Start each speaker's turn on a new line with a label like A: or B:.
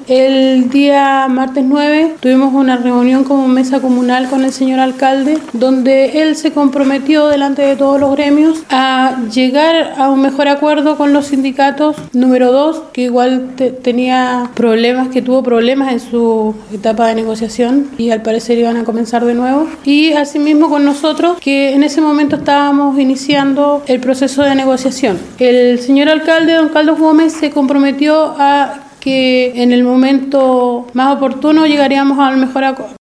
A: El día martes 9 tuvimos una reunión como mesa comunal con el señor alcalde, donde él se comprometió delante de todos los gremios a llegar a un mejor acuerdo con los sindicatos. Número 2, que igual tenía problemas, que tuvo problemas en su etapa de negociación y al parecer iban a comenzar de nuevo. Y asimismo con nosotros, que en ese momento estábamos iniciando el proceso de negociación. El señor alcalde, don Carlos Gómez, se comprometió a que en el momento más oportuno llegaríamos al mejor acuerdo.